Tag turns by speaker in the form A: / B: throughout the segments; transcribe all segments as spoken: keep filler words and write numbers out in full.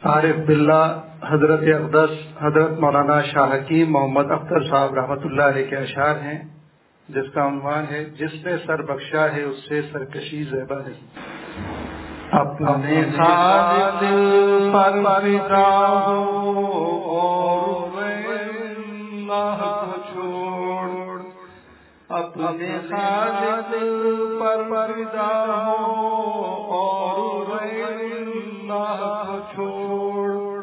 A: عارف باللہ حضرت اقدس حضرت مولانا شاہ حکیم محمد اختر صاحب رحمۃ اللہ علیہ کے اشعار ہیں، جس کا عنوان ہے جس نے سر بخشا ہے اس سے سرکشی زیبا نہیں۔ اپنے خالق پر فدا ہو اور اللہ کو چھوڑ، اپنے خالق پر فدا ہو اور اللہ کو چھوڑ،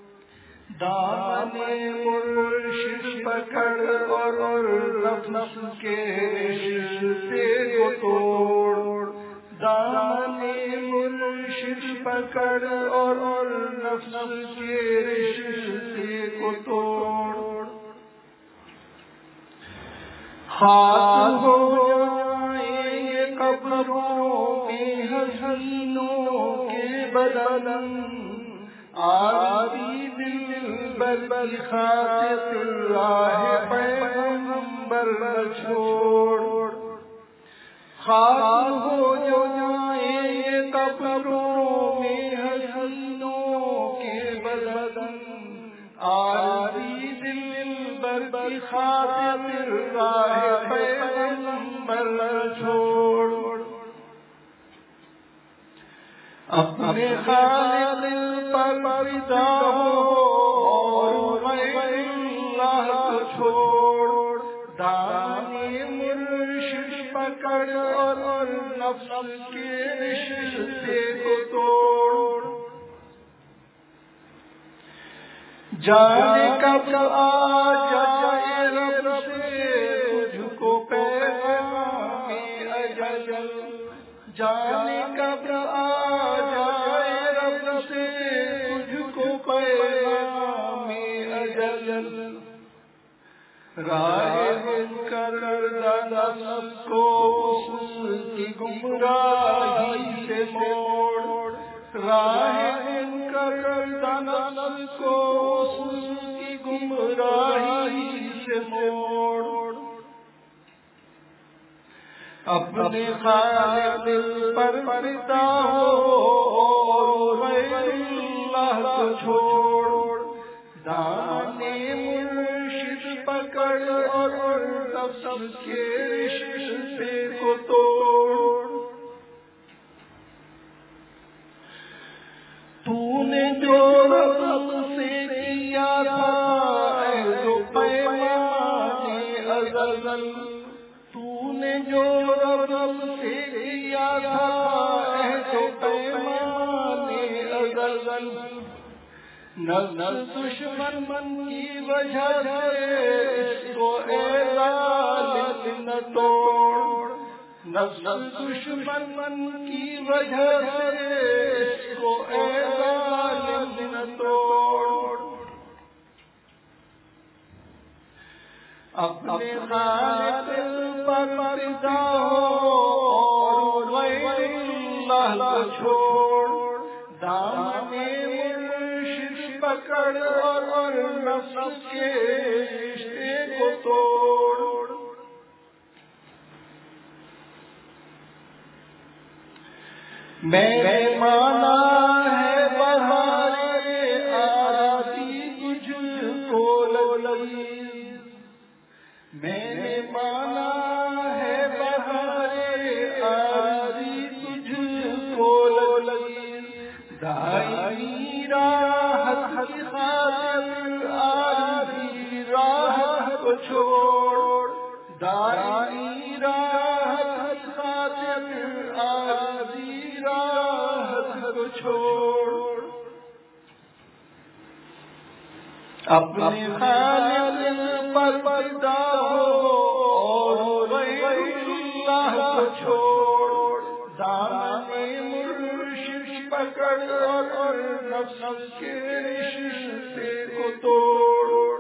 A: دامن مرشد پکڑ اور نفس کے رشتے کو توڑ، دامن مرشد پکڑ اور نفس کے رشتے کو توڑ، خاک ہو جائیں گے قبروں میں حسینوں کے بدن، آری دل بر کی خاطر راہ پیغمبر چھوڑ، خاک ہو جائیں گے قبروں میں حسینوں کے بدن، آری دل بر کی خاطر راہ پیغمبر چھوڑ، اپنے خالق پر فدا ہو اور غیر اللہ کو چھوڑ، دامن مرشد پکڑ اور نفس کے رشتے کو توڑ، جانے کب آ جائے رب سے تجھ کو پیغام اجل، جانے کب آ جائے رب سے تجھ کو پیغام اجل، راہ کر نفس کو اس کی گمراہی سے موڑ، راہ کر نفس کو اس کی گمراہی سے موڑ، اپنے خالق پر فدا ہو اور غیر اللہ کو چھوڑ، دامن مرشد پکڑ اور نفس کے رشتے کو توڑ، تو نے جو رب سے کیا تھا عہد و پیمان ازل، تو نے جو رب سے کیا تھا عہد و پیمان ازل، نفس دشمن کی وجہ سے اس کو اے ظالم نہ توڑ، نفس دشمن کی وجہ سے اس کو اے ظالم نہ توڑ، اپنے خالق پر فدا ہو اور غیر اللہ کو چھوڑ، دامن مرشد پکڑ اور نفس کے رشتے کو توڑ، میں نے مانا ہے بہار آتی تجھ کو لذیذ، میں نے مانا ہے بہار آتی تجھ کو لذیذ، دائی راہ کی خاطر آری راہ کو چھوڑ، دائی راہ کی خاطر آری راہ کو چھوڑ، اپنے خالق پر فدا ہو اور غیر اللہ کو چھوڑ، دامن مرشد پکڑ اور نفس کے رشتے کو توڑ،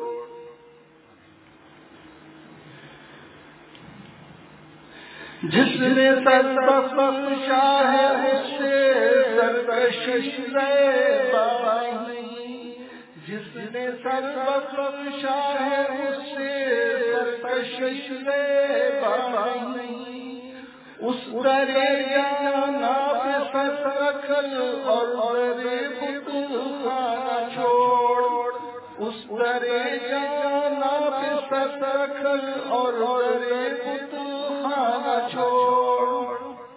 A: جس نے سر بخشا ہے اس سے سرکشی زیبا نہیں، جس نے سر بخشا ہے اس سے سرکشی زیبا نہیں، اس دریا نا پہ سر رکھ اور اس درے جانا پہ سرکل اور درے بت خانہ چھوڑ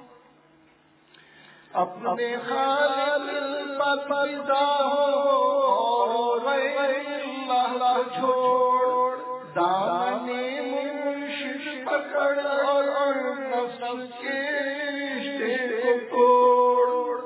A: اپنے خالق پر پیدا ہو اور اللہ چھوڑ دامن منشش پکڑ اور نفس کے رشتے کو توڑ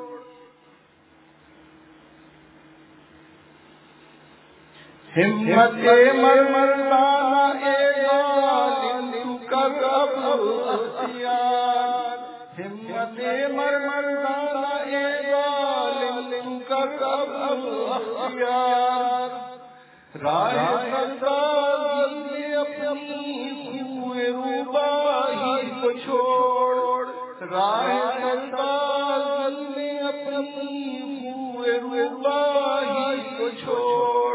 A: ہمت مردانہ اے غالب کر اب اختیار ہمت مردانہ اے غالب کر اب اختیار راہ سردار نے اپنی ہوئے روباہی کو چھوڑ راہ سردار نے اپنی ہوئے روباہی کو چھوڑ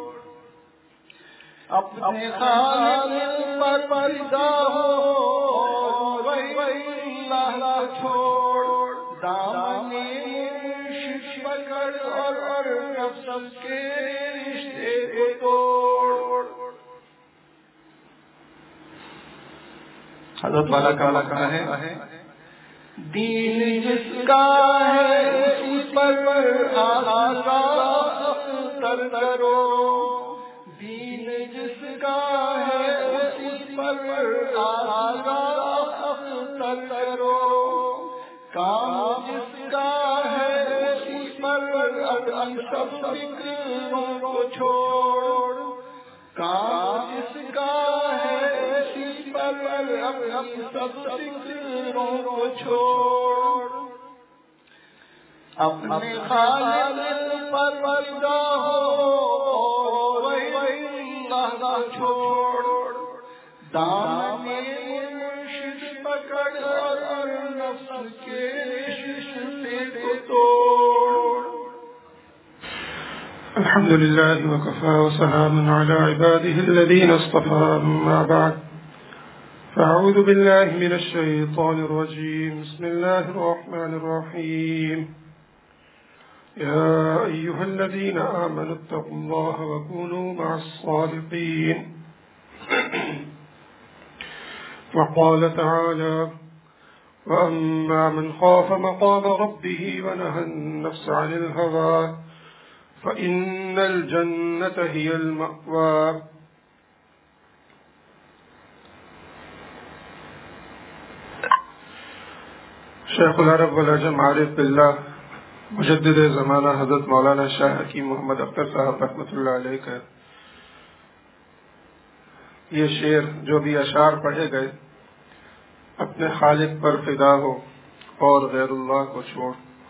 A: اپنے خالق پر پیدا ہو اللہ چھوڑ دامن منشش پکڑ اور نفس کے رشتے کو توڑ حضرت والا کالا کہا ہے دین جس کا ہے اسی پر آغاز کرو دین جس کا ہے اسی پر آغاز کرو کام جس کا ہے اسی پر سب فکروں کو چھوڑ کام جس کا ہے اسی پر سب فکروں کو چھوڑ اپنے خالق پر پیدا ہو چھوڑ دامن منشش پکڑ اور نفس کے رشتے کو توڑ
B: الحمد لله وكفى وسلام على عباده الذين اصطفى أما بعد فأعوذ بالله من الشيطان الرجيم بسم الله الرحمن الرحيم يا أيها الذين آمنوا اتقوا الله وكونوا مع الصادقين وقال تعالى وأما من خاف مقام ربه ونهى النفس عن الهوى فإن الجنة هي المأوى شیخ العرب والعجم عارف باللہ مجدد زمانہ حضرت مولانا شاہ حکیم محمد اختر صاحب رحمۃ اللہ علیہ کا یہ شعر جو بھی اشعار پڑھے گئے اپنے خالق پر فدا ہو اور غیر اللہ کو چھوڑ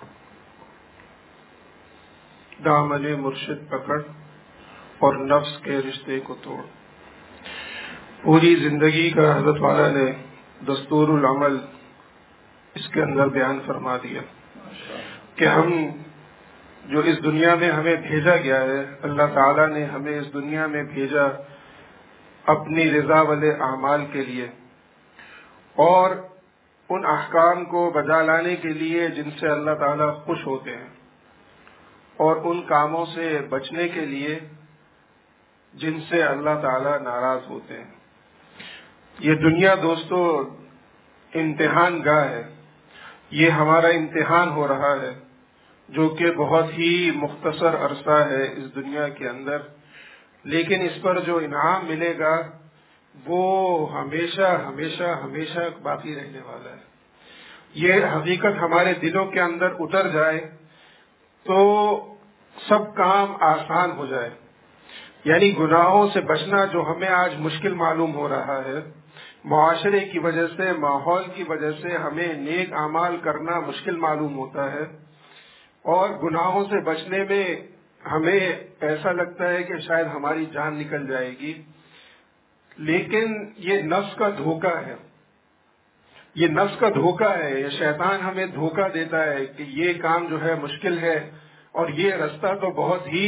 B: دامن مرشد پکڑ اور نفس کے رشتے کو توڑ پوری زندگی کا حضرت والا نے دستور العمل اس کے اندر بیان فرما دیا کہ ہم جو اس دنیا میں ہمیں بھیجا گیا ہے اللہ تعالیٰ نے ہمیں اس دنیا میں بھیجا اپنی رضا والے اعمال کے لیے اور ان احکام کو بجا لانے کے لیے جن سے اللہ تعالیٰ خوش ہوتے ہیں اور ان کاموں سے بچنے کے لیے جن سے اللہ تعالیٰ ناراض ہوتے ہیں. یہ دنیا دوستو امتحان گاہ ہے. یہ ہمارا امتحان ہو رہا ہے جو کہ بہت ہی مختصر عرصہ ہے اس دنیا کے اندر، لیکن اس پر جو انعام ملے گا وہ ہمیشہ ہمیشہ ہمیشہ باقی رہنے والا ہے. یہ حقیقت ہمارے دلوں کے اندر اتر جائے تو سب کام آسان ہو جائے. یعنی گناہوں سے بچنا جو ہمیں آج مشکل معلوم ہو رہا ہے، معاشرے کی وجہ سے، ماحول کی وجہ سے ہمیں نیک اعمال کرنا مشکل معلوم ہوتا ہے، اور گناہوں سے بچنے میں ہمیں ایسا لگتا ہے کہ شاید ہماری جان نکل جائے گی. لیکن یہ نفس کا دھوکہ ہے، یہ نفس کا دھوکہ ہے. یہ شیطان ہمیں دھوکہ دیتا ہے کہ یہ کام جو ہے مشکل ہے اور یہ رستہ تو بہت ہی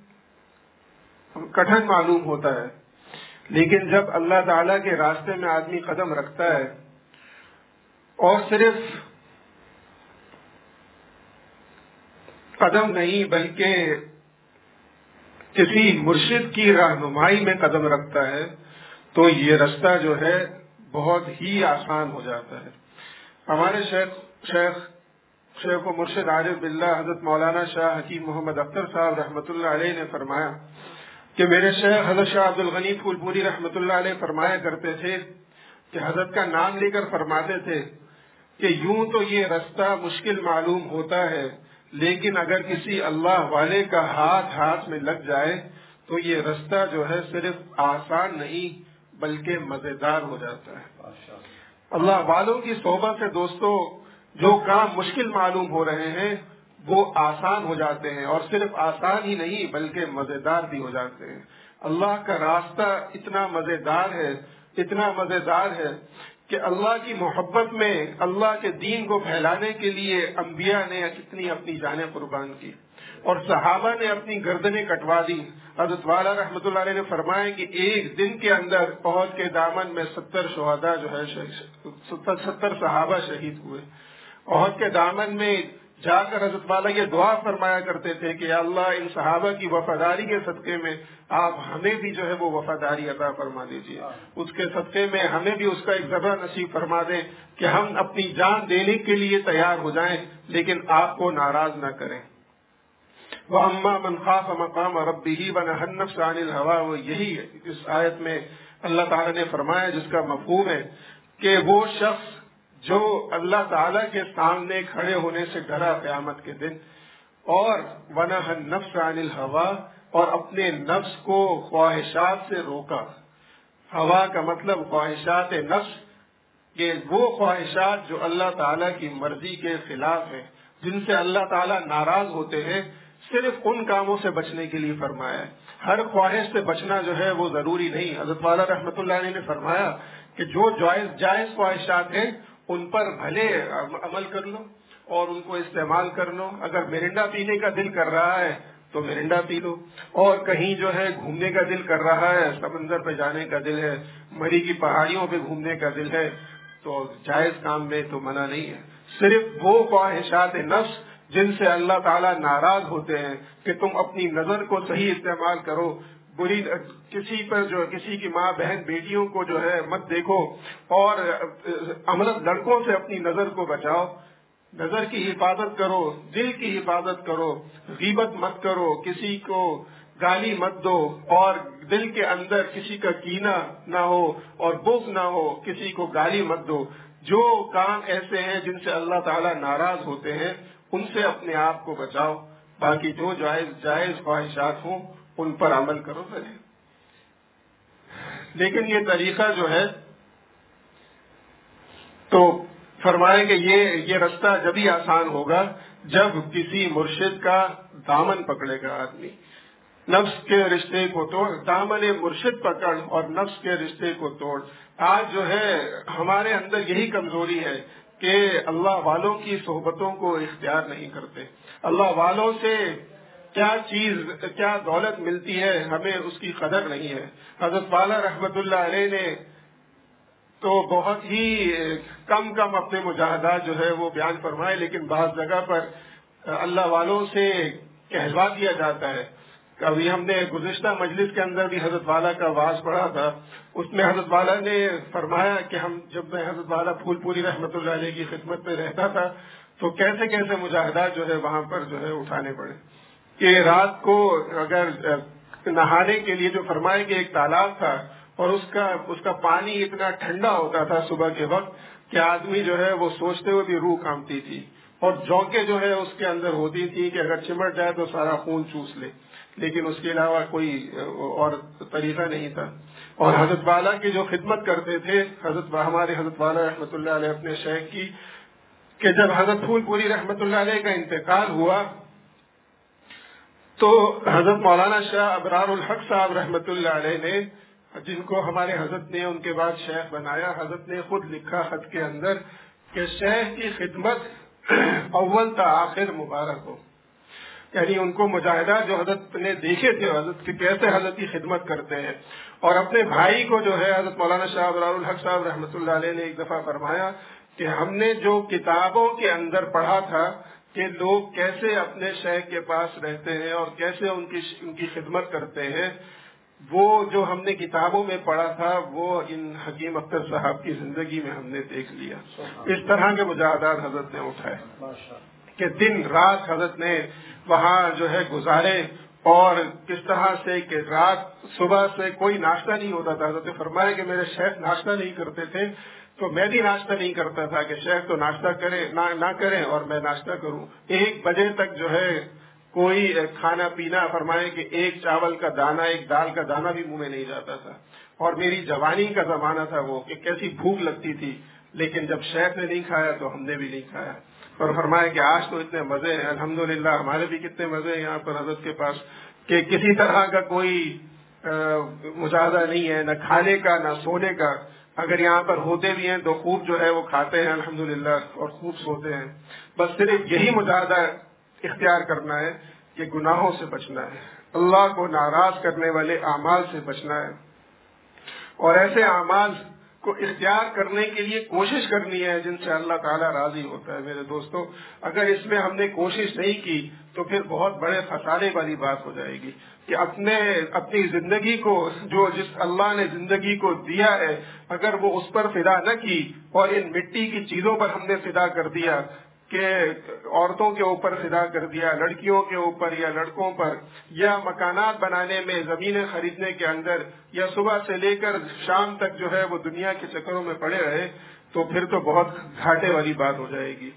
B: کٹھن معلوم ہوتا ہے. لیکن جب اللہ تعالیٰ کے راستے میں آدمی قدم رکھتا ہے اور صرف قدم نہیں بلکہ کسی مرشد کی رہنمائی میں قدم رکھتا ہے تو یہ رستہ جو ہے بہت ہی آسان ہو جاتا ہے۔ ہمارے شیخ شیخ شیخ و مرشد عارف باللہ حضرت مولانا شاہ حکیم محمد اختر صاحب رحمۃ اللہ علیہ نے فرمایا کہ میرے شیخ حضرت شاہ عبد الغنی پھول پوری رحمۃ اللہ علیہ فرمایا کرتے تھے کہ حضرت کا نام لے کر فرماتے تھے کہ یوں تو یہ رستہ مشکل معلوم ہوتا ہے، لیکن اگر کسی اللہ والے کا ہاتھ ہاتھ میں لگ جائے تو یہ رستہ جو ہے صرف آسان نہیں بلکہ مزیدار ہو جاتا ہے۔ اللہ والوں کی صحبت سے دوستوں جو کام مشکل معلوم ہو رہے ہیں وہ آسان ہو جاتے ہیں، اور صرف آسان ہی نہیں بلکہ مزیدار بھی ہو جاتے ہیں۔ اللہ کا راستہ اتنا مزیدار ہے اتنا مزیدار ہے کہ اللہ کی محبت میں اللہ کے دین کو پھیلانے کے لیے انبیاء نے کتنی اپنی جانیں قربان کی اور صحابہ نے اپنی گردنیں کٹوا دی۔ حضرت والا رحمۃ اللہ علیہ نے فرمایا کہ ایک دن کے اندر احد کے دامن میں ستر شہداء جو ہے ستر صحابہ شہید ہوئے۔ احد کے دامن میں جا کر حضرت والا یہ دعا فرمایا کرتے تھے کہ اللہ ان صحابہ کی وفاداری کے صدقے میں آپ ہمیں بھی جو ہے وہ وفاداری عطا فرما دیجیے، اس کے صدقے میں ہمیں بھی اس کا ایک ذبح نصیب فرما دیں کہ ہم اپنی جان دینے کے لیے تیار ہو جائیں لیکن آپ کو ناراض نہ کریں۔ وَأَمَّا مَنْ خَافَ مَقَامَ رَبِّهِ وَنَهَى النَّفْسَ عَنِ الْهَوَىٰ، وہ یہی ہے اس آیت میں اللہ تعالیٰ نے فرمایا جس کا مفہوم ہے کہ وہ شخص جو اللہ تعالیٰ کے سامنے کھڑے ہونے سے ڈرا قیامت کے دن، اور وَنَهَى النَّفْسَ عَنِ الْهَوَىٰ، اور اپنے نفس کو خواہشات سے روکا۔ ہوا کا مطلب خواہشات نفس، یہ وہ خواہشات جو اللہ تعالیٰ کی مرضی کے خلاف ہیں، جن سے اللہ تعالیٰ ناراض ہوتے ہیں، صرف ان کاموں سے بچنے کے لیے فرمایا ہے۔ ہر خواہش سے بچنا جو ہے وہ ضروری نہیں۔ حضرت والا رحمۃ اللہ علیہ نے فرمایا کہ جو جائز جائز خواہشات ہیں ان پر بھلے عمل کر لو اور ان کو استعمال کر لو۔ اگر مرنڈا پینے کا دل کر رہا ہے تو مرنڈا پی لو، اور کہیں جو ہے گھومنے کا دل کر رہا ہے، سمندر پہ جانے کا دل ہے، مری کی پہاڑیوں پہ گھومنے کا دل ہے، تو جائز کام میں تو منع نہیں ہے۔ صرف وہ خواہشات نفس جن سے اللہ تعالیٰ ناراض ہوتے ہیں کہ تم اپنی نظر کو صحیح استعمال کرو، بری کسی پر جو کسی کی ماں بہن بیٹیوں کو جو ہے مت دیکھو، اور امرد لڑکوں سے اپنی نظر کو بچاؤ، نظر کی حفاظت کرو، دل کی حفاظت کرو، غیبت مت کرو، کسی کو گالی مت دو، اور دل کے اندر کسی کا کینہ نہ ہو اور بغض نہ ہو، کسی کو گالی مت دو۔ جو کام ایسے ہیں جن سے اللہ تعالیٰ ناراض ہوتے ہیں ان سے اپنے آپ کو بچاؤ، باقی جو جائز جائز خواہشات ہوں ان پر عمل کرو پہلے۔ لیکن یہ طریقہ جو ہے تو فرمائیں کہ یہ یہ رستہ جبھی آسان ہوگا جب کسی مرشد کا دامن پکڑے گا آدمی، نفس کے رشتے کو توڑ، دامن مرشد پکڑ اور نفس کے رشتے کو توڑ۔ آج جو ہے ہمارے اندر یہی کمزوری ہے کہ اللہ والوں کی صحبتوں کو اختیار نہیں کرتے۔ اللہ والوں سے کیا چیز کیا دولت ملتی ہے ہمیں اس کی قدر نہیں ہے۔ حضرت والا رحمت اللہ علیہ نے تو بہت ہی کم کم اپنے مجاہدات جو ہے وہ بیان فرمائے، لیکن بعض جگہ پر اللہ والوں سے کہلوا دیا جاتا ہے۔ ابھی ہم نے گزشتہ مجلس کے اندر بھی حضرت والا کا واعظ پڑھا تھا، اس میں حضرت والا نے فرمایا کہ ہم جب میں حضرت والا پھول پوری رحمت اللہ علیہ کی خدمت میں رہتا تھا تو کیسے کیسے مجاہدات جو ہے وہاں پر جو ہے اٹھانے پڑے کہ رات کو اگر نہانے کے لیے جو فرمائے کہ ایک تالاب تھا اور اس کا اس کا پانی اتنا ٹھنڈا ہوتا تھا صبح کے وقت کہ آدمی جو ہے وہ سوچتے ہوئے بھی روح کانپتی تھی، اور جونکیں جو ہے اس کے اندر ہوتی تھی کہ اگر چمٹ جائے تو سارا خون چوس لے، لیکن اس کے علاوہ کوئی اور طریقہ نہیں تھا۔ اور حضرت والا کی جو خدمت کرتے تھے حضرت ہمارے حضرت والا رحمت اللہ علیہ اپنے شیخ کی، کہ جب حضرت پھول پوری رحمت اللہ علیہ کا انتقال ہوا تو حضرت مولانا شاہ ابرار الحق صاحب رحمت اللہ علیہ نے، جن کو ہمارے حضرت نے ان کے بعد شیخ بنایا، حضرت نے خود لکھا خط کے اندر کہ شیخ کی خدمت اول تا آخر مبارک ہو، یعنی ان کو مجاہدات جو حضرت نے دیکھے تھے حضرت کی کیسے حضرت کی خدمت کرتے ہیں۔ اور اپنے بھائی کو جو ہے حضرت مولانا شاہ ابرار الحق صاحب رحمۃ اللہ علیہ نے ایک دفعہ فرمایا کہ ہم نے جو کتابوں کے اندر پڑھا تھا کہ لوگ کیسے اپنے شیخ کے پاس رہتے ہیں اور کیسے ان کی ان کی خدمت کرتے ہیں، وہ جو ہم نے کتابوں میں پڑھا تھا وہ ان حکیم اختر صاحب کی زندگی میں ہم نے دیکھ لیا. اس طرح کے مجاہدات حضرت نے اٹھائے کہ دن رات حضرت نے وہاں جو ہے گزارے، اور کس طرح سے کہ رات صبح سے کوئی ناشتہ نہیں ہوتا تھا. حضرت نے فرمایا کہ میرے شیخ ناشتہ نہیں کرتے تھے تو میں بھی ناشتہ نہیں کرتا تھا کہ شیخ تو ناشتہ کرے نہ نہ کریں اور میں ناشتہ کروں. ایک بجے تک جو ہے کوئی کھانا پینا، فرمائے کہ ایک چاول کا دانہ، ایک دال کا دانہ بھی منہ میں نہیں جاتا تھا. اور میری جوانی کا زمانہ تھا وہ کہ کیسی بھوک لگتی تھی، لیکن جب شیخ نے نہیں کھایا تو ہم نے بھی نہیں کھایا. اور فرمایا کہ آج تو اتنے مزے ہیں، الحمدللہ ہمارے بھی کتنے مزے ہیں یہاں پر حضرت کے پاس، کہ کسی طرح کا کوئی مجاہدہ نہیں ہے، نہ کھانے کا نہ سونے کا. اگر یہاں پر ہوتے بھی ہیں تو خوب جو ہے وہ کھاتے ہیں الحمدللہ اور خوب سوتے ہیں. بس صرف یہی مجاہدہ اختیار کرنا ہے کہ گناہوں سے بچنا ہے، اللہ کو ناراض کرنے والے اعمال سے بچنا ہے، اور ایسے اعمال کو اختیار کرنے کے لیے کوشش کرنی ہے جن سے اللہ تعالیٰ راضی ہوتا ہے. میرے دوستو، اگر اس میں ہم نے کوشش نہیں کی تو پھر بہت بڑے خسارے والی بات ہو جائے گی کہ اپنے اپنی زندگی کو، جو جس اللہ نے زندگی کو دیا ہے، اگر وہ اس پر فدا نہ کی اور ان مٹی کی چیزوں پر ہم نے فدا کر دیا، کہ عورتوں کے اوپر فدا کر دیا، لڑکیوں کے اوپر یا لڑکوں پر، یا مکانات بنانے میں، زمینیں خریدنے کے اندر، یا صبح سے لے کر شام تک جو ہے وہ دنیا کے چکروں میں پڑے رہے، تو پھر تو بہت گھاٹے والی بات ہو جائے گی.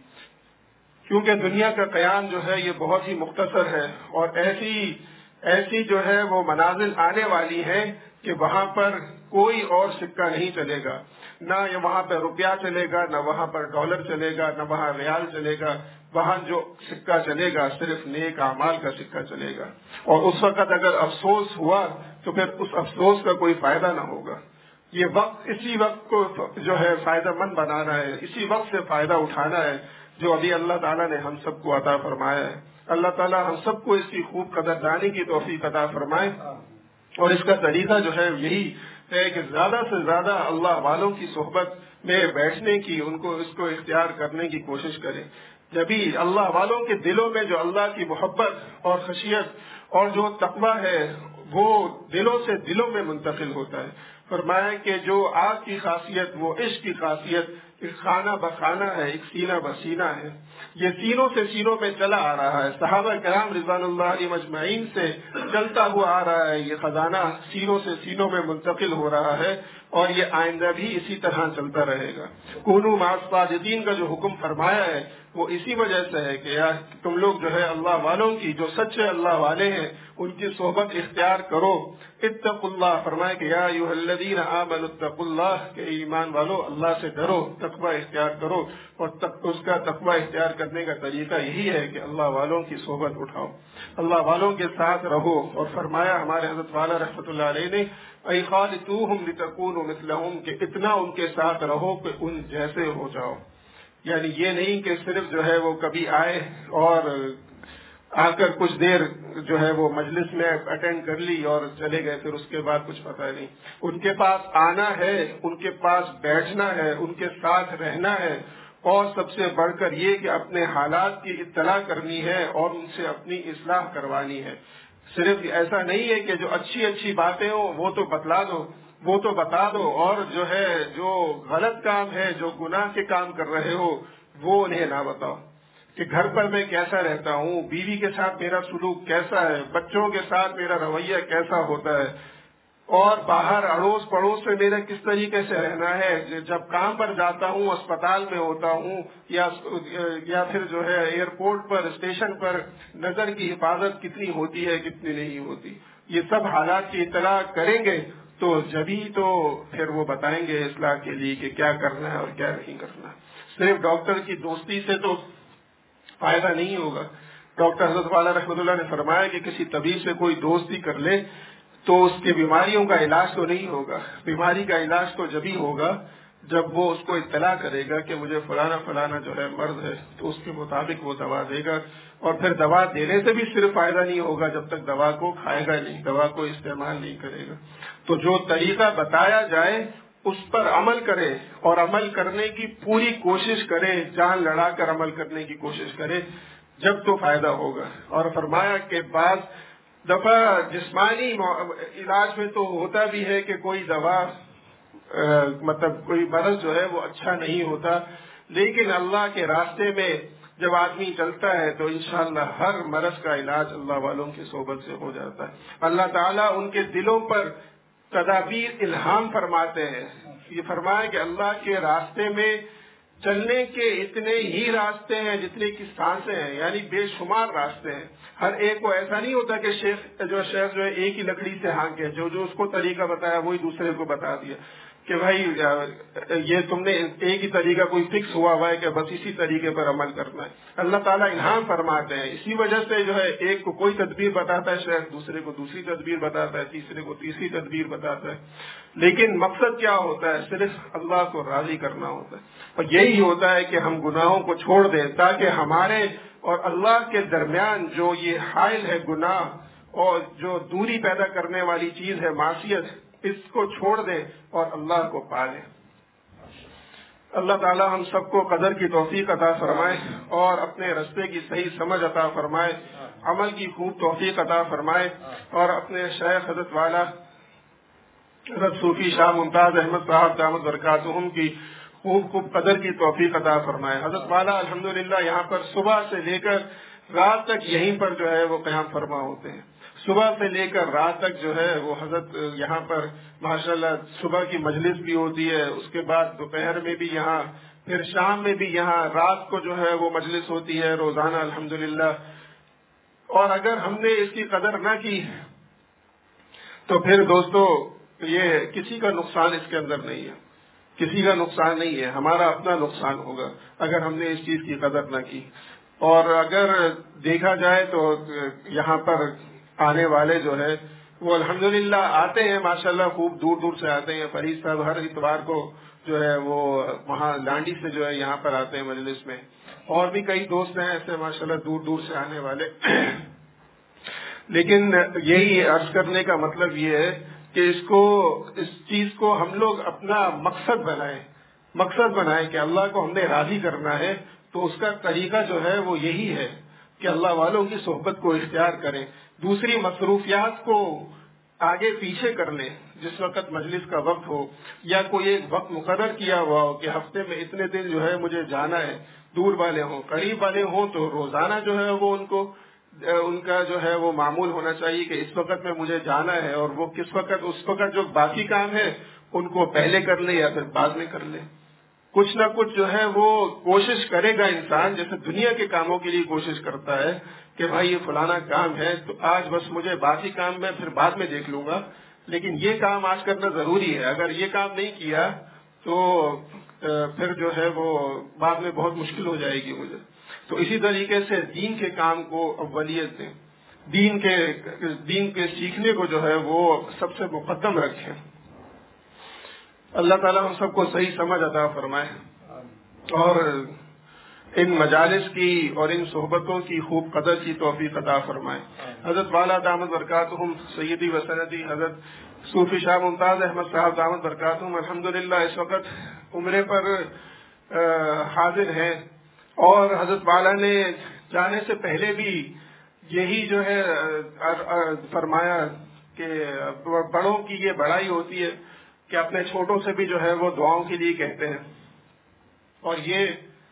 B: کیونکہ دنیا کا قیام جو ہے یہ بہت ہی مختصر ہے، اور ایسی ایسی جو ہے وہ منازل آنے والی ہے کہ وہاں پر کوئی اور سکہ نہیں چلے گا، نہ وہاں پہ روپیہ چلے گا، نہ وہاں پر ڈالر چلے گا، نہ وہاں ریال چلے گا. وہاں جو سکہ چلے گا صرف نیک اعمال کا سکہ چلے گا. اور اس وقت اگر افسوس ہوا تو پھر اس افسوس کا کوئی فائدہ نہ ہوگا. یہ وقت اسی وقت کو جو ہے فائدہ مند بنانا ہے، اسی وقت سے فائدہ اٹھانا ہے جو ابھی اللہ تعالیٰ نے ہم سب کو عطا فرمایا ہے. اللہ تعالیٰ ہم سب کو اس کی خوب قدردانی کی توفیق عطا فرمائے. اور اس کا طریقہ جو ہے یہی ہے کہ زیادہ سے زیادہ اللہ والوں کی صحبت میں بیٹھنے کی، ان کو اس کو اختیار کرنے کی کوشش کریں. جبھی اللہ والوں کے دلوں میں جو اللہ کی محبت اور خشیت اور جو تقوی ہے وہ دلوں سے دلوں میں منتقل ہوتا ہے. فرمایا کہ جو آگ کی خاصیت وہ عشق کی خاصیت ایک خانہ بخانہ ہے، ایک سینہ بسینہ ہے. یہ سینوں سے سینوں میں چلا آ رہا ہے، صحابہ کرام رضوان اللہ علیہ مجمعین سے چلتا ہوا آ رہا ہے. یہ خزانہ سینوں سے سینوں میں منتقل ہو رہا ہے، اور یہ آئندہ بھی اسی طرح چلتا رہے گا. کونوا مع الصادقین کا جو حکم فرمایا ہے وہ اسی وجہ سے ہے کہ یار تم لوگ جو ہے اللہ والوں کی، جو سچے اللہ والے ہیں، ان کی صحبت اختیار کرو. اتقوا اللہ، فرمائے کہ یا ایھا الذین آمنوا اتقوا اللہ، کہ ایمان والو اللہ سے ڈرو، تقوی اختیار کرو. اور اس کا تقوی اختیار کرنے کا طریقہ یہی ہے کہ اللہ والوں کی صحبت اٹھاؤ، اللہ والوں کے ساتھ رہو. اور فرمایا ہمارے حضرت والا رحمۃ اللہ علیہ نے اَیْ خَالِطُوهُمْ لِتَكُونُوا مِثْلَهُمْ، کہ اتنا ان کے ساتھ رہو کہ ان جیسے ہو جاؤ. یعنی یہ نہیں کہ صرف جو ہے وہ کبھی آئے اور آ کر کچھ دیر جو ہے وہ مجلس میں اٹینڈ کر لی اور چلے گئے، پھر اس کے بعد کچھ پتہ نہیں. ان کے پاس آنا ہے، ان کے پاس بیٹھنا ہے، ان کے ساتھ رہنا ہے، اور سب سے بڑھ کر یہ کہ اپنے حالات کی اطلاع کرنی ہے اور ان سے اپنی اصلاح کروانی ہے. صرف ایسا نہیں ہے کہ جو اچھی اچھی باتیں ہوں وہ تو بتلا دو، وہ تو بتا دو، اور جو ہے جو غلط کام ہے، جو گناہ کے کام کر رہے ہو وہ انہیں نہ بتاؤ. کہ گھر پر میں کیسا رہتا ہوں، بیوی کے ساتھ میرا سلوک کیسا ہے، بچوں کے ساتھ میرا رویہ کیسا ہوتا ہے، اور باہر اڑوس پڑوس سے میرا کس طریقے سے رہنا ہے. جب کام پر جاتا ہوں، اسپتال میں ہوتا ہوں، یا یا پھر جو ہے ایئرپورٹ پر، اسٹیشن پر، نظر کی حفاظت کتنی ہوتی ہے کتنی نہیں ہوتی. یہ سب حالات کی اطلاع کریں گے تو جبھی تو پھر وہ بتائیں گے اصلاح کے لیے کہ کیا کرنا ہے اور کیا نہیں کرنا. صرف ڈاکٹر کی دوستی سے تو فائدہ نہیں ہوگا. ڈاکٹر حضرت والا رحمۃ اللہ نے فرمایا کہ کسی طبیب سے کوئی دوستی کر لے تو اس کی بیماریوں کا علاج تو نہیں ہوگا. بیماری کا علاج تو جبھی ہوگا جب وہ اس کو اطلاع کرے گا کہ مجھے فلانا فلانا جو ہے مرض ہے، تو اس کے مطابق وہ دوا دے گا. اور پھر دوا دینے سے بھی صرف فائدہ نہیں ہوگا جب تک دوا کو کھائے گا نہیں، دوا کو استعمال نہیں کرے گا. تو جو طریقہ بتایا جائے اس پر عمل کرے، اور عمل کرنے کی پوری کوشش کرے، جان لڑا کر عمل کرنے کی کوشش کرے. جب تو فائدہ ہوگا. اور فرمایا کہ بعض دفعہ جسمانی علاج میں تو ہوتا بھی ہے کہ کوئی دوا مطلب کوئی مرض جو ہے وہ اچھا نہیں ہوتا، لیکن اللہ کے راستے میں جب آدمی چلتا ہے تو انشاءاللہ ہر مرض کا علاج اللہ والوں کی صحبت سے ہو جاتا ہے. اللہ تعالیٰ ان کے دلوں پر تدابیر الہام فرماتے ہیں. یہ فرمایا کہ اللہ کے راستے میں چلنے کے اتنے ہی راستے ہیں جتنے کی سانسیں ہیں، یعنی بے شمار راستے ہیں. ہر ایک کو ایسا نہیں ہوتا کہ شیخ جو شیخ جو ہے ایک ہی لکڑی سے ہانکے، جو جو اس کو طریقہ بتایا وہی دوسرے کو بتا دیا کہ بھائی یہ تم نے ایک ہی طریقہ کوئی فکس ہوا ہوا ہے کہ بس اسی طریقے پر عمل کرنا ہے. اللہ تعالیٰ انعام فرماتے ہیں. اسی وجہ سے جو ہے ایک کو کوئی تدبیر بتاتا ہے شیخ، دوسرے کو دوسری تدبیر بتاتا ہے، تیسرے کو تیسری تدبیر بتاتا ہے. لیکن مقصد کیا ہوتا ہے؟ صرف اللہ کو راضی کرنا ہوتا ہے. اور یہی ہوتا ہے کہ ہم گناہوں کو چھوڑ دیں تاکہ ہمارے اور اللہ کے درمیان جو یہ حائل ہے گناہ اور جو دوری پیدا کرنے والی چیز ہے معصیت، اس کو چھوڑ دیں اور اللہ کو پا لیں. اللہ تعالی ہم سب کو قدر کی توفیق عطا فرمائے اور اپنے رستے کی صحیح سمجھ عطا فرمائے، عمل کی خوب توفیق عطا فرمائے اور اپنے شیخ حضرت والا حضرت صوفی شاہ ممتاز احمد صاحب دامت برکاتہم کی خوب خوب قدر کی توفیق عطا فرمائے. حضرت والا الحمدللہ یہاں پر صبح سے لے کر رات تک یہیں پر جو ہے وہ قیام فرما ہوتے ہیں. صبح سے لے کر رات تک جو ہے وہ حضرت یہاں پر ماشاءاللہ صبح کی مجلس بھی ہوتی ہے، اس کے بعد دوپہر میں بھی یہاں، پھر شام میں بھی یہاں، رات کو جو ہے وہ مجلس ہوتی ہے روزانہ الحمدللہ. اور اگر ہم نے اس کی قدر نہ کی تو پھر دوستو یہ کسی کا نقصان اس کے اندر نہیں ہے، کسی کا نقصان نہیں ہے، ہمارا اپنا نقصان ہوگا اگر ہم نے اس چیز کی قدر نہ کی. اور اگر دیکھا جائے تو یہاں پر آنے والے جو ہے وہ الحمدللہ آتے ہیں ماشاءاللہ، خوب دور دور سے آتے ہیں. فرید صاحب ہر اتوار کو جو ہے وہ وہاں لانڈی سے جو ہے یہاں پر آتے ہیں مجلس میں، اور بھی کئی دوست ہیں ایسے ماشاءاللہ دور دور سے آنے والے. لیکن یہی عرض کرنے کا مطلب یہ ہے کہ اس کو اس چیز کو ہم لوگ اپنا مقصد بنائیں، مقصد بنائیں کہ اللہ کو ہم نے راضی کرنا ہے. تو اس کا طریقہ جو ہے وہ یہی ہے کہ اللہ والوں کی صحبت کو اختیار کریں، دوسری مصروفیات کو آگے پیچھے کر لیں. جس وقت مجلس کا وقت ہو یا کوئی ایک وقت مقرر کیا ہوا ہو کہ ہفتے میں اتنے دن جو ہے مجھے جانا ہے، دور والے ہوں قریب والے ہوں تو روزانہ جو ہے وہ ان کو ان کا جو ہے وہ معمول ہونا چاہیے کہ اس وقت میں مجھے جانا ہے، اور وہ کس وقت اس وقت جو باقی کام ہے ان کو پہلے کر لے یا پھر بعد میں کر لے. کچھ نہ کچھ جو ہے وہ کوشش کرے گا انسان، جیسے دنیا کے کاموں کے لیے کوشش کرتا ہے کہ بھائی یہ فلانا کام ہے تو آج بس مجھے باقی کام میں پھر بعد میں دیکھ لوں گا، لیکن یہ کام آج کرنا ضروری ہے. اگر یہ کام نہیں کیا تو پھر جو ہے وہ بعد میں بہت مشکل ہو جائے گی مجھے. تو اسی طریقے سے دین کے کام کو اولیت دیں، دین کے دین کے سیکھنے کو جو ہے وہ سب سے مقدم رکھیں. اللہ تعالیٰ ہم سب کو صحیح سمجھ عطا فرمائے اور ان مجالس کی اور ان صحبتوں کی خوب قدر کی توفیق عطا فرمائے. حضرت والا دامت برکاتہم سیدی و سندی حضرت صوفی شاہ ممتاز احمد صاحب دامت برکاتہم الحمدللہ اس وقت عمرے پر حاضر ہیں، اور حضرت والا نے جانے سے پہلے بھی یہی جو ہے فرمایا کہ بڑوں کی یہ بڑائی ہوتی ہے کہ اپنے چھوٹوں سے بھی جو ہے وہ دعاؤں کے لیے کہتے ہیں. اور یہ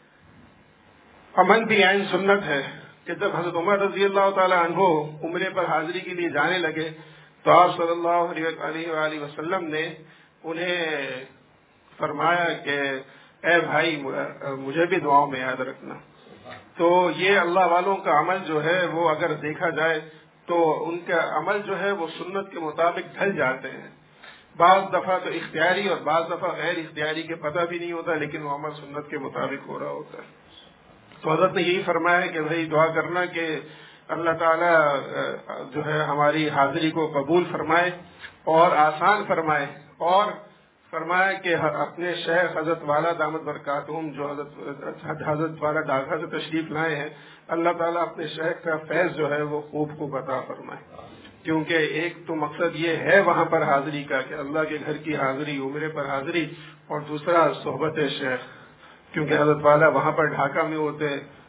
B: عمل بھی عین سنت ہے کہ جب حضرت عمر رضی اللہ تعالی عنہ عمرے پر حاضری کے لیے جانے لگے تو آپ صلی اللہ علیہ وآلہ وسلم نے انہیں فرمایا کہ اے بھائی مجھے بھی دعاؤں میں یاد رکھنا. تو یہ اللہ والوں کا عمل جو ہے وہ اگر دیکھا جائے تو ان کا عمل جو ہے وہ سنت کے مطابق ڈھل جاتے ہیں. بعض دفعہ تو اختیاری اور بعض دفعہ غیر اختیاری کے پتہ بھی نہیں ہوتا، لیکن وہ عمل سنت کے مطابق ہو رہا ہوتا ہے. تو حضرت نے یہی فرمایا کہ بھائی دعا کرنا کہ اللہ تعالیٰ جو ہے ہماری حاضری کو قبول فرمائے اور آسان فرمائے، اور فرمایا کہ اپنے شیخ حضرت والا دامت برکاتہم جو حضرت حضرت والا ڈاکہ سے تشریف لائے ہیں، اللہ تعالیٰ اپنے شیخ کا فیض جو ہے وہ خوب خوب عطا فرمائے. کیونکہ ایک تو مقصد یہ ہے وہاں پر حاضری کا کہ اللہ کے گھر کی حاضری، عمرے پر حاضری، اور دوسرا صحبت شیخ، کیونکہ حضرت والا وہاں پر ڈھاکہ میں ہوتے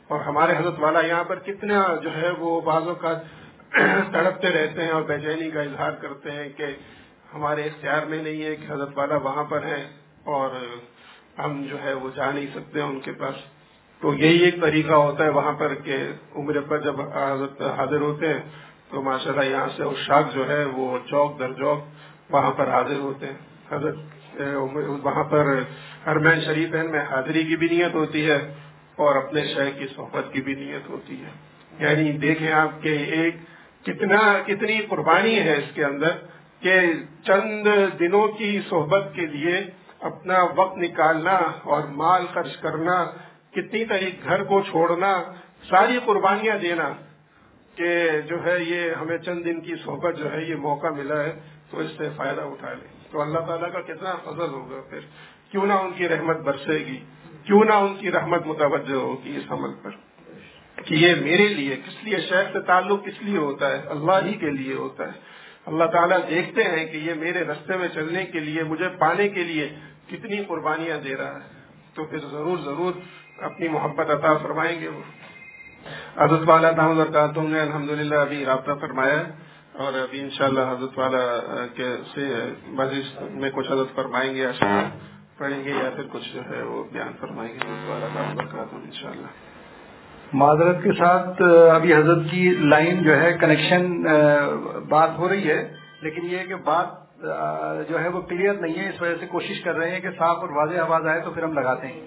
B: اور ہمارے حضرت والا یہاں پر کتنا جو ہے وہ بعضوں کا تڑپتے رہتے ہیں اور بے چینی کا اظہار کرتے ہیں کہ ہمارے اختیار میں نہیں ہے کہ حضرت والا وہاں پر ہیں اور ہم جو ہے وہ جا نہیں سکتے ان کے پاس. تو یہی ایک طریقہ ہوتا ہے وہاں پر کہ عمرے پر جب حضرت حاضر ہوتے ہیں تو ماشاءاللہ یہاں سے اشاق جو ہے وہ چوک در چوک وہاں پر حاضر ہوتے ہیں. حضرت وہاں پر حرمین شریفین میں حاضری کی بھی نیت ہوتی ہے اور اپنے شیخ کی صحبت کی بھی نیت ہوتی ہے. یعنی دیکھیں آپ کہ ایک کتنا کتنی قربانی ہے اس کے اندر کہ چند دنوں کی صحبت کے لیے اپنا وقت نکالنا اور مال خرچ کرنا، کتنی طرح گھر کو چھوڑنا، ساری قربانیاں دینا کہ جو ہے یہ ہمیں چند دن کی صحبت جو ہے یہ موقع ملا ہے تو اس سے فائدہ اٹھا لیں. تو اللہ تعالیٰ کا کتنا فضل ہوگا. پھر کیوں نہ ان کی رحمت برسے گی، کیوں نہ ان کی رحمت متوجہ ہوگی اس عمل پر کہ یہ میرے لیے کس لیے شیخ سے تعلق کس لیے ہوتا ہے، اللہ ہی کے لیے ہوتا ہے. اللہ تعالیٰ دیکھتے ہیں کہ یہ میرے راستے میں چلنے کے لیے، مجھے پانے کے لیے کتنی قربانیاں دے رہا ہے، تو پھر ضرور ضرور اپنی محبت عطا فرمائیں گے. وہ حضرت والا دامت برکاتہ نے الحمدللہ ابھی رابطہ فرمایا اور ابھی انشاءاللہ حضرت والا کے سے مجلس میں کچھ حضرت فرمائیں گے، اشعار پڑھیں گے یا پھر کچھ جو ہے وہ بیان فرمائیں گے حضرت والا دامت برکاتہ انشاءاللہ.
A: معذرت کے ساتھ ابھی حضرت کی لائن جو ہے کنیکشن بات ہو رہی ہے، لیکن یہ کہ بات جو ہے وہ کلیئر نہیں ہے، اس وجہ سے کوشش کر رہے ہیں کہ صاف اور واضح آواز آئے تو پھر ہم لگاتے ہیں.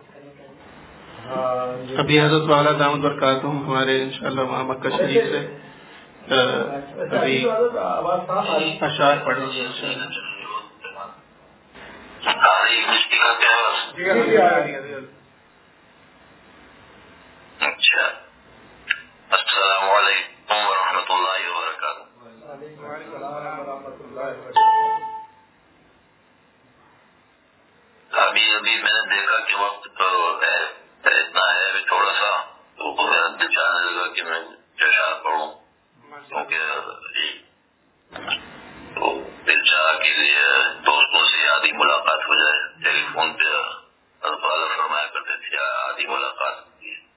B: ابھی حضرت والا دامت برکاتہ ہمارے انشاءاللہ وہاں مکہ شریف سے ابھی اشعار پڑھیں گے انشاءاللہ.
C: اچھا، السلام علیکم ورحمۃ اللہ وبرکاتہ. ابھی ابھی میں نے دیکھا کہ وقت تو اتنا ہے ابھی تھوڑا سا، تو میرا دل چاہنے لگا کہ میں اشعار پڑھوں، کیونکہ تو دل چاہ کے لیے دوستوں سے آدھی ملاقات ہو جائے. ٹیلی فون پہ اللہ فرمایا کرتے تھے آدھی ملاقات ہوتی ہے.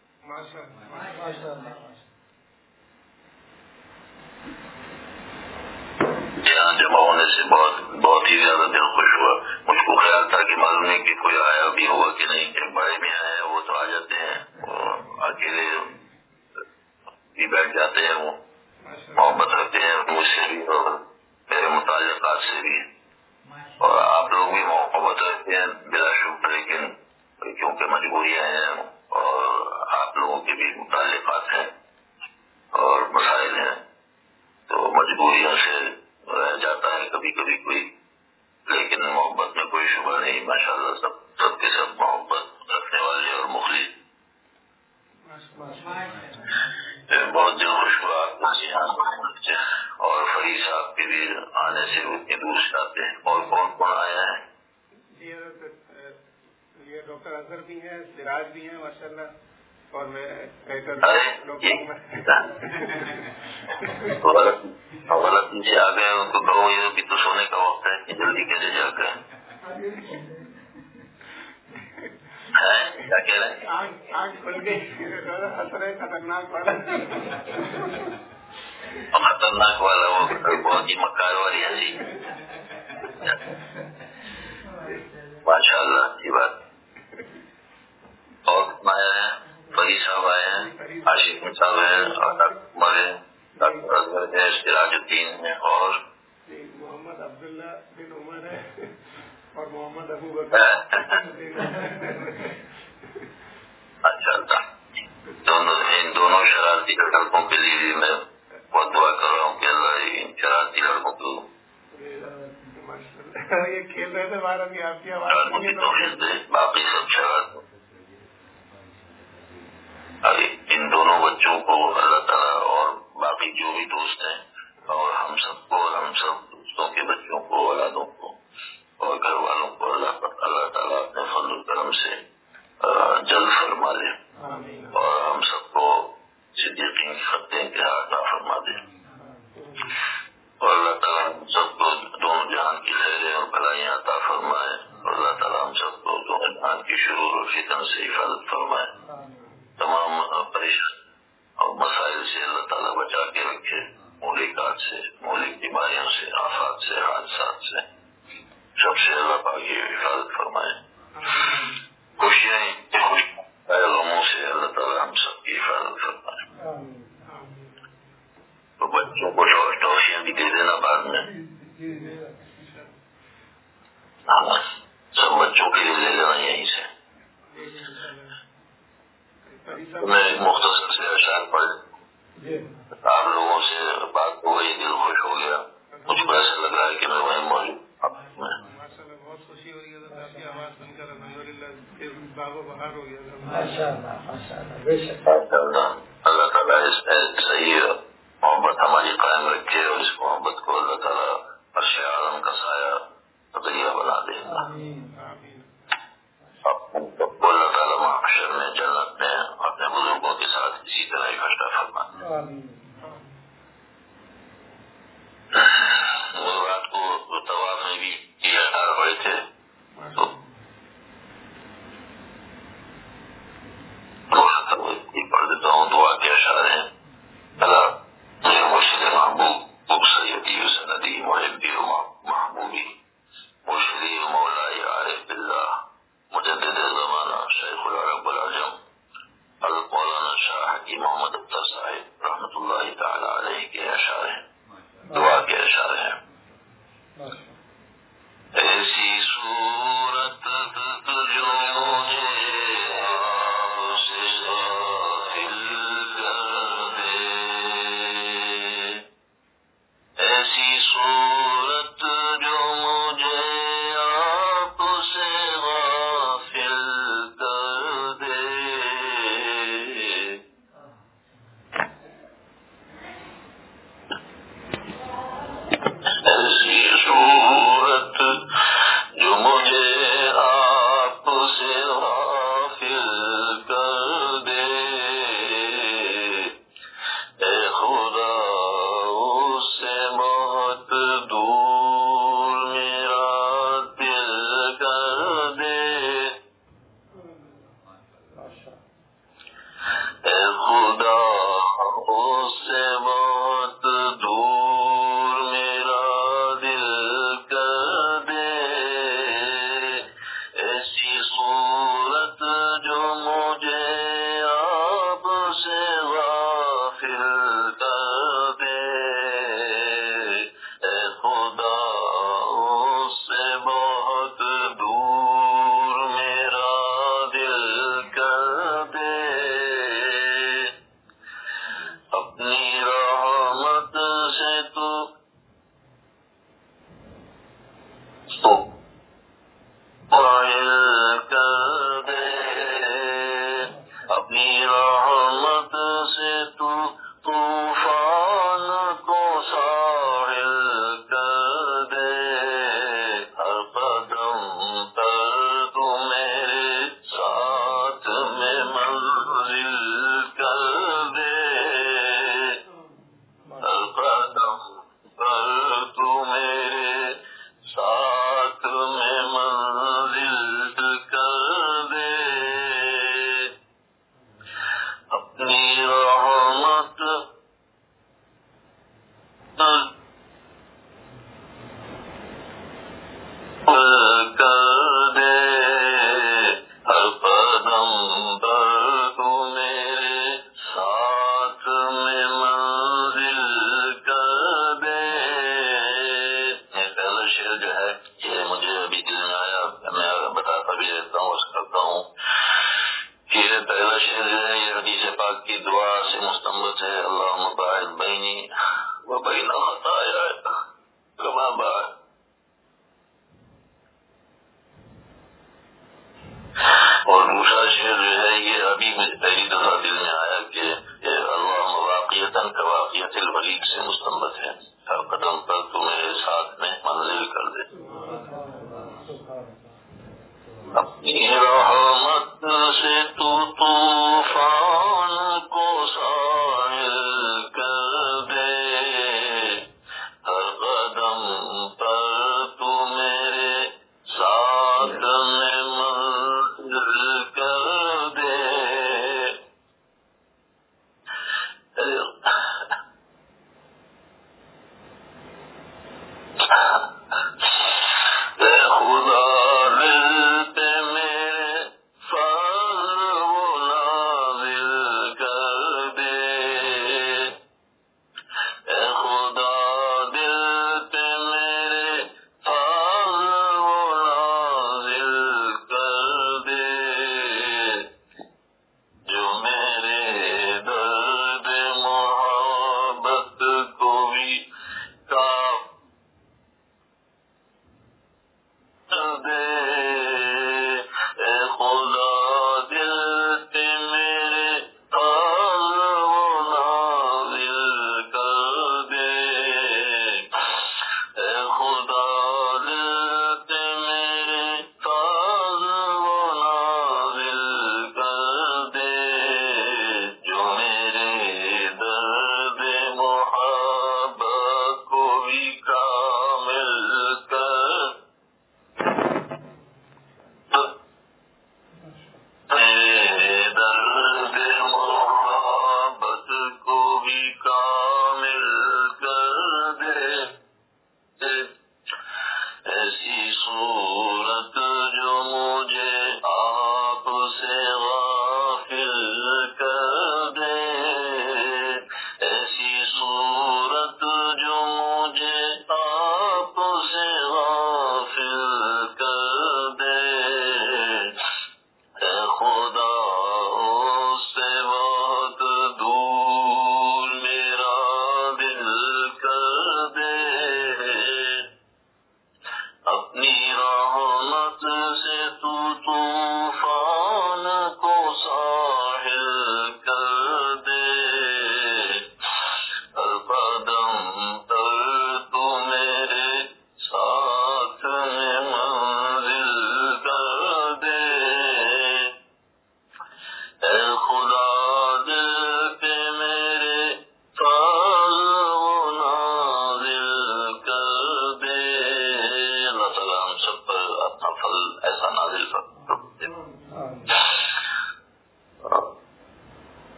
C: یہاں جمع ہونے سے بہت بہت ہی زیادہ دل خوش ہوا. مجھ کو خیال تھا کہ معلوم نہیں کہ کوئی آیا بھی ہوگا کہ نہیں، کہ بڑے میں آئے وہ تو آ جاتے ہیں اور اکیلے بھی بیٹھ جاتے ہیں. وہ محبت رکھتے ہیں مجھ سے بھی اور میرے متعلقات سے بھی، اور آپ لوگ بھی محبت رکھتے ہیں بلا شبہ، لیکن کیونکہ مجبوریاں ہیں اور آپ لوگوں کے بھی متعلقات ہیں اور مسائل ہیں تو مجبوریوں سے رہ جاتا ہے کبھی کبھی کوئی، لیکن محبت میں کوئی شبہ نہیں. ماشاءاللہ سب سب کے سب محبت رکھنے والے اور مخلص. بہت دل خوش ہوا آپ کو یہاں، اور فرید صاحب کے بھی آنے سے اتنی دور سے آتے ہیں. اور کون کون آیا ہے؟
B: یہ ڈاکٹر اظہر بھی ہیں، سراج بھی ہیں ماشاءاللہ، اور میں
C: غلط نیچے آ گئے ان کو کہو یہ بھی تو سونے کا وقت ہے کہ جلدی کیسے جا گئے. کیا کہہ رہے ہیں؟
B: آنکھ کھل گئی، خطرناک والا
C: خطرناک والا وہ بہت ہی مکار والی ہنسی. ماشاء اللہ اچھی بات. اور آیا ہے فرید صاحب آئے ہیں، عاشق صاحب ہیں، اور ڈاکٹر عمر ہیں، ڈاکٹر اظہر ہے، سراج الدین ہیں، اور
B: محمد عبداللہ بن عمر ہے اور محمد ابو بکر.
C: اچھا اچھا، دونوں ان دونوں شرارتی لڑکوں کے لیے بھی میں بہت دعا کر رہا ہوں کہ اللہ ان شرارتی لڑکوں کو
B: یہ کھیل رہے تھے باہر ابھی آپ کی آواز.
C: باقی سب شرارت. ابھی ان دونوں بچوں کو اللہ تعالیٰ اور باقی جو بھی دوست ہیں اور ہم سب کو اور ہم سب دوستوں کے بچوں کو، اولادوں کو اور گھر والوں کو اللہ اللہ تعالیٰ اپنے فضل و کرم سے جلد فرما دے اور ہم سب کو صدیقین کی خط انتہا عطا فرما دے. اور اللہ تعالیٰ ہم سب کو دونوں جہان کی خیریں اور بھلائیاں عطا فرمائے اور اللہ تعالیٰ ہم سب کو دونوں جہان کی شرور اور فتن سے حفاظت فرمائے. تمام بیماریوں سے، آفات سے، حادثات سے سب سے اللہ پاک کی حفاظت فرمائے. خوشیاں خوش غموں سے اللہ تعالیٰ ہم سب کی حفاظت فرمائے. تو بچوں کو ٹوفیاں بھی دے دینا بعد میں، سب بچوں کے لیے لے لینا یہیں سے. میں ایک مختصر سے اشعار پڑھ، آپ لوگوں سے بات ہو گئی، دل خوش ہو گیا. مجھ کو ایسا لگ رہا ہے کہ میں وہیں موجود.
B: بہت خوشی ہو رہی ہے آپ کی آواز سن کر، الحمدللہ باغ و بہار ہو گیا.
C: اللہ تعالیٰ اس صحیح محبت ہماری قائم رکھے اور اس محبت کو اللہ تعالیٰ عرش اعظم کا سایہ ذریعہ بنا دے گا. اللہ تعالیٰ محشر میں جنت میں اپنے بزرگوں کے ساتھ اسی طرح اکٹھا فرما. رات کو طواف میں بھی یہ اشعار پڑے تھے تو پڑھ دیتا ہوں. دعا کے اشعار ہیں. اللہ میرے مرشد محبوب سیدی سندی محبی و محبوبی مرشدی مولائی عارف باللہ مجدد زمانہ شیخ العرب والعجم حضرت مولانا شاہ حکیم محمد اختر صاحب رحمۃ اللہ تعالی علیہ کے اشعار ہیں. دعا کے اشعار ہیں. ایسی صورت جو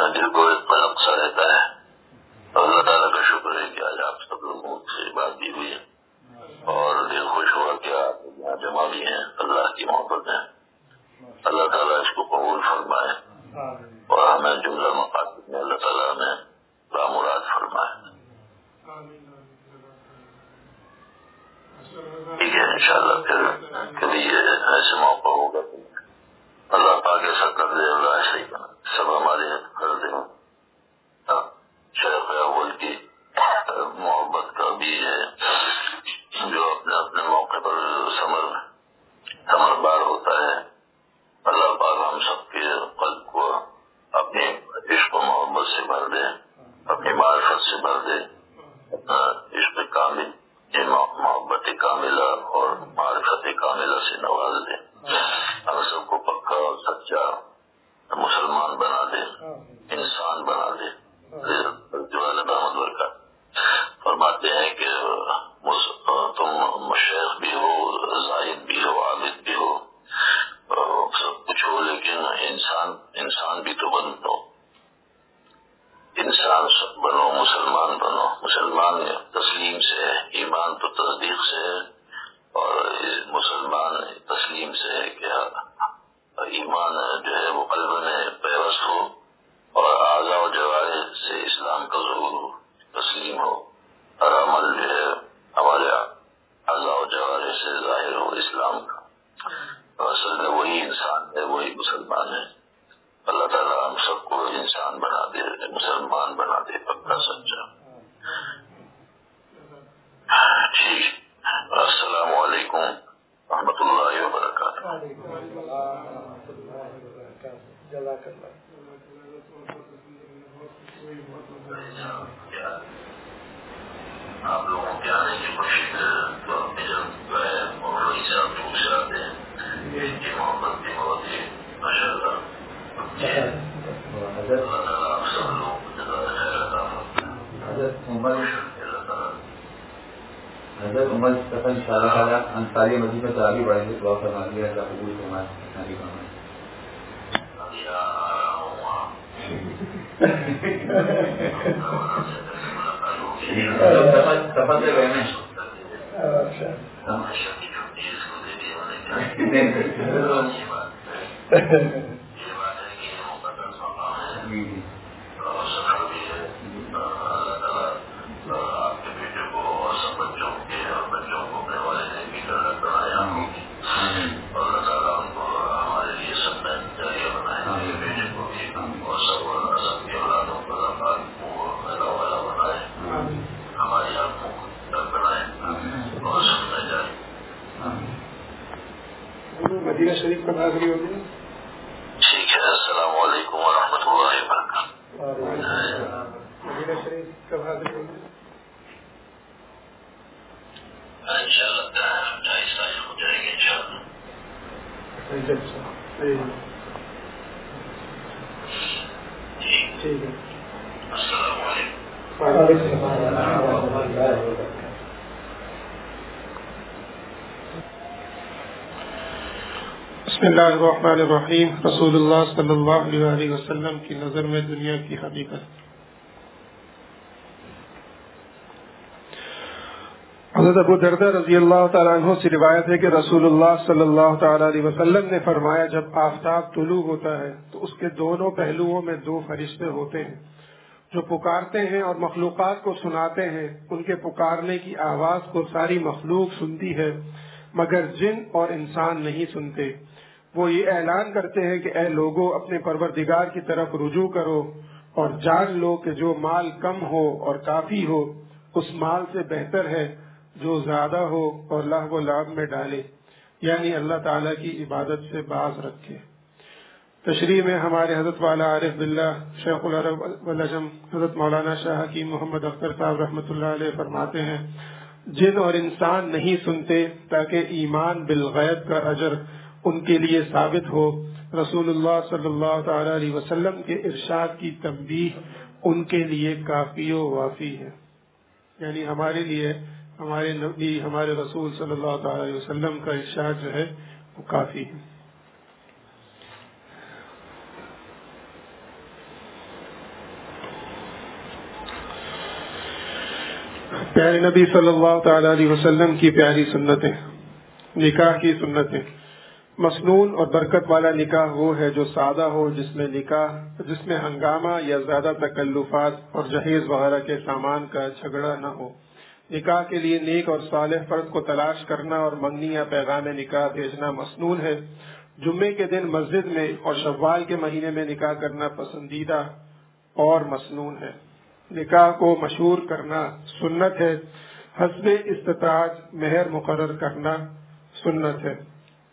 C: دل کو ایک نقصہ رہتا ہے. اللہ تعالیٰ کا شکر ہے کہ آج آپ سب لوگوں سے بات بھی ہوئی ہے اور دل خوش ہوا کہ آپ یہاں جمع بھی ہیں. اللہ کی محبت ہے. اللہ تعالیٰ اس کو قبول فرمائے اور ہمیں جملہ مقاصد میں اللہ تعالیٰ نے بامراد فرمائے. ٹھیک ہے انشاءاللہ پھر کبھی ایسے موقع ہوگا. اللہ پاک ایسا کر دے. اللہ ایسا ہی بنا سب ہمارے کر دے. شیخ اول کی محبت کا بھی ہے جو اپنے اپنے موقع پر ثمر ثمر بار ہوتا ہے. اللہ پاک ہم سب کے قلب کو اپنی عشق و محبت سے بھر دے, اپنی معرفت سے بھر دے, اپنا عشق کامل محبت کاملہ اور معرفت کاملہ سے نواز دے. ہم سب کو پکا اور سچا مسلمان بنا دے, انسان بنا دے. جو دامد ورکا فرماتے ہیں کہ تم شیخ بھی ہو, زاہد بھی ہو, عابد بھی ہو, سب کچھ ہو, لیکن انسان انسان بھی تو بنو. انسان بنو, مسلمان بنو. مسلمان تسلیم سے ہے, ایمان تو تصدیق سے ہے, اور مسلمان تسلیم سے ہے کہ ایمان جو ہے وہ قلب میں پیوست ہو اور اعضاء و جوارح سے اسلام کا ظہور تسلیم ہو, اور عمل جو ہے ہمارے اعضاء و جوارح سے ظاہر ہو اسلام کا. اصل میں وہی انسان ہے, وہی مسلمان ہے. اللہ تعالیٰ ہم سب کو انسان بنا دے, مسلمان بنا دے, پکا سچا. ٹھیک. السلام علیکم ورحمۃ اللہ وبرکاتہ. آپ لوگوں کے آنے کی خوشی تو اپنے جب گئے اور وہیں سے آپ دور سے آتے ہیں, ان کی محبت بھی بہت ہی ماشاء اللہ. اللہ تعالیٰ آپ سب لوگوں کو جزائے خیر عطا فرمائے.
D: حضرت عمر سفر ان شاء اللہ تعالیٰ انصاری مسجد میں تو آگے بڑھیں گے. دعا فرما دیجیے اللہ قبول فرمائے. سفر سے گئے ہیں
B: مدینہ شریف کا حاضری ہوگی.
C: ٹھیک ہے. السلام علیکم ورحمۃ اللہ وبرکاتہ.
B: مدینہ شریف کب حاضری ہوگی؟
C: ان شاء اللہ آہستہ ہو جائے گی ان شاء اللہ.
B: ٹھیک ہے.
C: السلام علیکم.
B: بسم اللہ الرحمن الرحیم. رسول اللہ صلی اللہ علیہ وسلم کی نظر میں دنیا کی حقیقت. حضرت ابو دردہ رضی اللہ تعالیٰ عنہ سے روایت ہے کہ رسول اللہ صلی اللہ تعالیٰ علیہ وسلم نے فرمایا, جب آفتاب طلوع ہوتا ہے تو اس کے دونوں پہلوؤں میں دو فرشتے ہوتے ہیں جو پکارتے ہیں اور مخلوقات کو سناتے ہیں. ان کے پکارنے کی آواز کو ساری مخلوق سنتی ہے مگر جن اور انسان نہیں سنتے. وہ یہ اعلان کرتے ہیں کہ اے لوگو, اپنے پروردگار کی طرف رجوع کرو اور جان لو کہ جو مال کم ہو اور کافی ہو اس مال سے بہتر ہے جو زیادہ ہو اور لہو و لعب میں ڈالے, یعنی اللہ تعالیٰ کی عبادت سے باز رکھے. تشریح میں ہمارے حضرت والا عارف باللہ شیخ العرب والعجم حضرت مولانا شاہ حکیم محمد اختر صاحب رحمۃ اللہ علیہ فرماتے ہیں, جن اور انسان نہیں سنتے تاکہ ایمان بالغیب کا اجر ان کے لیے ثابت ہو. رسول اللہ صلی اللہ تعالی علیہ وسلم کے ارشاد کی تنبیہ ان کے لیے کافی و وافی ہے. یعنی ہمارے لیے ہمارے نبی ہمارے رسول صلی اللہ تعالی علیہ وسلم کا ارشاد جو ہے وہ کافی ہے. پیارے نبی صلی اللہ تعالی علیہ وسلم کی پیاری سنتیں، نکاح کی سنتیں۔ مسنون اور برکت والا نکاح وہ ہے جو سادہ ہو، جس میں نکاح جس میں ہنگامہ یا زیادہ تکلفات اور جہیز وغیرہ کے سامان کا جھگڑا نہ ہو۔ نکاح کے لیے نیک اور صالح فرد کو تلاش کرنا اور منگنی یا پیغام نکاح بھیجنا مسنون ہے۔ جمعے کے دن مسجد میں اور شوال کے مہینے میں نکاح کرنا پسندیدہ اور مسنون ہے۔ نکاح کو مشہور کرنا سنت ہے۔ حسب استطاعت مہر مقرر کرنا سنت ہے۔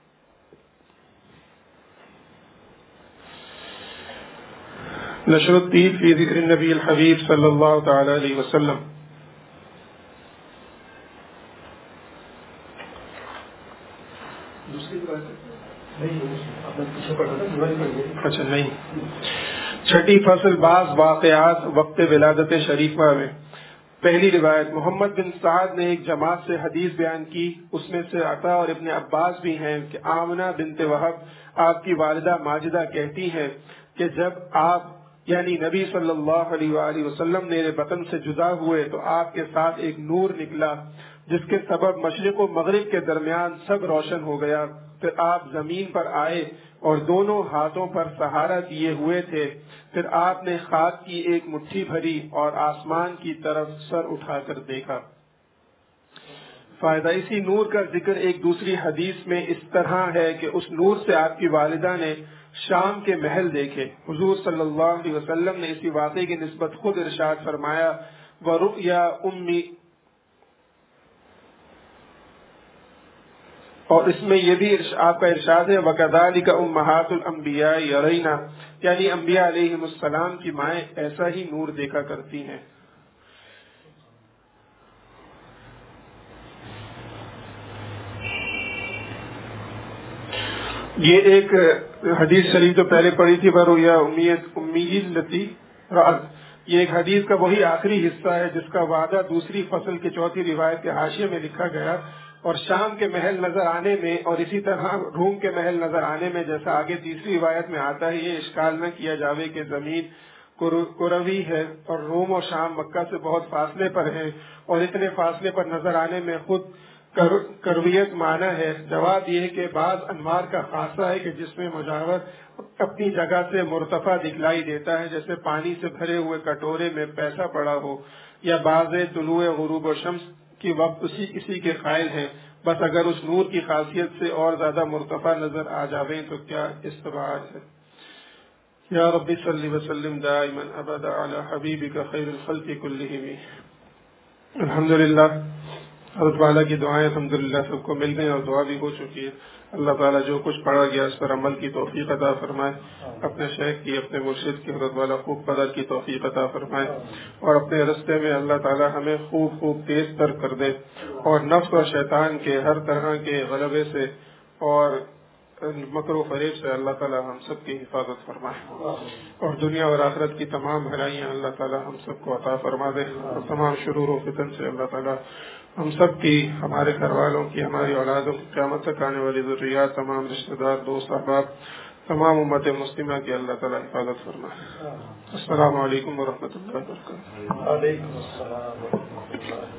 B: نشر الطیب فی ذکر النبی الحبیب صلی اللہ تعالی علیہ وسلم۔ اچھا نہیں، چھٹی فصل بعض واقعات وقت ولادت شریفہ میں۔ پہلی روایت، محمد بن سعد نے ایک جماعت سے حدیث بیان کی، اس میں سے عطا اور ابن عباس بھی ہیں کہ آمنہ بنت وہب آپ کی والدہ ماجدہ کہتی ہیں کہ جب آپ یعنی نبی صلی اللہ علیہ وآلہ وسلم میرے بطن سے جدا ہوئے تو آپ کے ساتھ ایک نور نکلا جس کے سبب مشرق و مغرب کے درمیان سب روشن ہو گیا۔ پھر آپ زمین پر آئے اور دونوں ہاتھوں پر سہارا دیے ہوئے تھے۔ پھر آپ نے خاک کی ایک مٹھی بھری اور آسمان کی طرف سر اٹھا کر دیکھا۔ فائدہ، اسی نور کا ذکر ایک دوسری حدیث میں اس طرح ہے کہ اس نور سے آپ کی والدہ نے شام کے محل دیکھے۔ حضور صلی اللہ علیہ وسلم نے اسی واقعے کی نسبت خود ارشاد فرمایا، وَرُؤْيَا أُمِّ، اور اس میں یہ بھی آپ کا ارشاد ہے وَكَذَلِكَ أُمَّهَاتُ الْأَنْبِيَاءِ يَرَيْنَ، یعنی انبیاء علیہم السلام کی مائیں ایسا ہی نور دیکھا کرتی ہیں۔ یہ ایک حدیث شریف جو پہلے پڑھی تھی وَرُؤْيَا أُمِّهِ الَّتِي رَأَتْ، یہ ایک حدیث کا وہی آخری حصہ ہے جس کا وعدہ دوسری فصل کی چوتھی روایت کے حاشیے میں لکھا گیا، اور شام کے محل نظر آنے میں اور اسی طرح روم کے محل نظر آنے میں جیسا آگے تیسری روایت میں آتا ہے، یہ اشکال نہ کیا جاوے کہ زمین کروی ہے اور روم اور شام مکہ سے بہت فاصلے پر ہیں، اور اتنے فاصلے پر نظر آنے میں خود کرویت معنی ہے۔ جواب یہ ہے کہ بعض انوار کا خاصہ ہے کہ جس میں مجاور اپنی جگہ سے مرتفع دکھلائی دیتا ہے، جیسے پانی سے بھرے ہوئے کٹورے میں پیسہ پڑا ہو، یا بعض طلوع غروب و شمس کی وقت اسی اسی کے قائل ہیں، بس اگر اس نور کی خاصیت سے اور زیادہ مرتفع نظر آ جاویں تو کیا استبعاد ہے۔ یا رب صلی وسلم دائما ابدا علی حبیبک خیر الخلق کلہم۔ الحمدللہ، حضرت والا کی دعائیں الحمدللہ سب کو مل گئی اور دعا بھی ہو چکی ہے۔ اللہ تعالیٰ جو کچھ پڑھا گیا اس پر عمل کی توفیق عطا فرمائے، اپنے شیخ کی اپنے مرشد کی حضرت والا خوب قدر کی توفیق عطا فرمائے، اور اپنے رستے میں اللہ تعالیٰ ہمیں خوب خوب تیز تر کر دے، اور نفس اور شیطان کے ہر طرح کے غلبے سے اور مکر و فریب سے اللہ تعالیٰ ہم سب کی حفاظت فرمائے، اور دنیا اور آخرت کی تمام بھلائیاں اللہ تعالیٰ ہم سب کو عطا فرما دے، اور تمام شرور و فتن سے اللہ تعالیٰ ہم سب کی، ہمارے گھر والوں کی، ہماری اولادوں کی، قیامت تک آنے والی ضروریات، تمام رشتہ دار، دوست احباب، تمام امت مسلمہ کی اللہ تعالیٰ حفاظت فرمائے۔ السلام علیکم ورحمۃ اللہ وبرکاتہ۔